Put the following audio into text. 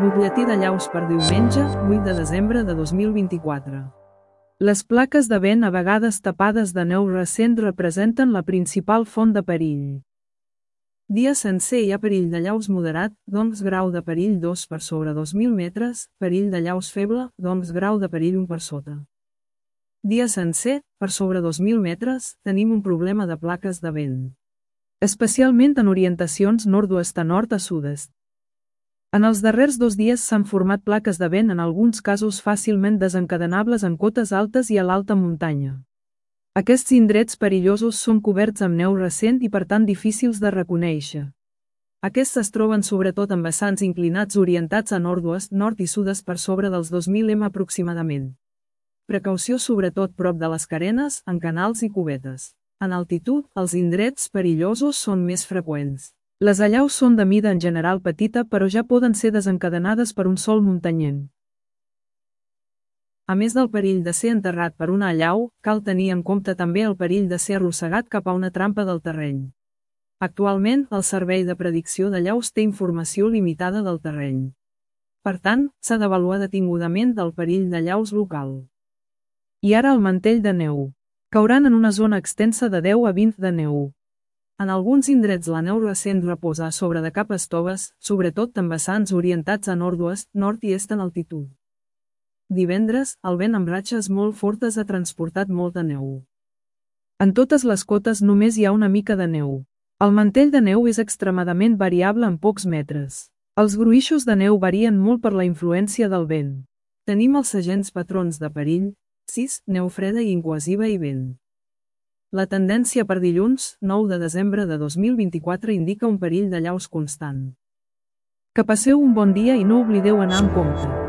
Butlletí de llaus per diumenge, 8 de desembre de 2024. Les plaques de vent a vegades tapades de neu recent representen la principal font de perill. Dia sencer hi ha perill de llaus moderat, doncs grau de perill 2 per sobre 2.000 metres, perill de llaus feble, doncs grau de perill 1 per sota. Dia sencer, per sobre 2.000 metres, tenim un problema de plaques de vent. Especialment en orientacions nord-oest a nord a sud-est. En els darrers 2 dies s'han format plaques de vent en alguns casos fàcilment desencadenables en cotes altes i a l'alta muntanya. Aquests indrets perillosos són coberts amb neu recent i per tant difícils de reconèixer. Aquests es troben sobretot en vessants inclinats orientats a nord-oest, nord i sud-est per sobre dels 2.000 m aproximadament. Precaució sobretot prop de les carenes, en canals i cubetes. En altitud, els indrets perillosos són més freqüents. Les allaus són de mida en general petita però ja poden ser desencadenades per un sol muntanyent. A més del perill de ser enterrat per una allau, cal tenir en compte també el perill de ser arrossegat cap a una trampa del terreny. Actualment, el Servei de Predicció d'allaus té informació limitada del terreny. Per tant, s'ha d'avaluar detingudament del perill d'allaus local. I ara el mantell de neu. Cauran en una zona extensa de 10 a 20 de neu. En alguns indrets la neu recent reposa a sobre de capes toves, sobretot en vessants orientats a nord-oest, nord i est en altitud. Divendres, el vent amb ratxes molt fortes ha transportat molta neu. En totes les cotes només hi ha una mica de neu. El mantell de neu és extremadament variable en pocs metres. Els gruixos de neu varien molt per la influència del vent. Tenim els segents patrons de perill, 6, neu freda i incohesiva i vent. La tendència per dilluns, 9 de desembre de 2024 indica un perill d'allaus constant. Que passeu un bon dia i no oblideu anar amb compte.